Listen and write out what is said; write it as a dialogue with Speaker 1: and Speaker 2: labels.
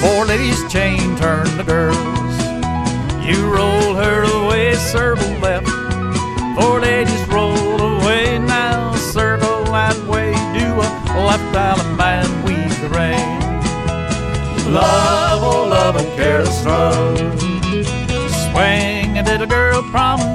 Speaker 1: Four ladies chain turn the girls. You roll her away, circle left. Four ladies roll away now, circle that way. Do a left island man weave the rain. Love, oh love, oh careless love. Swing a little girl, promenade.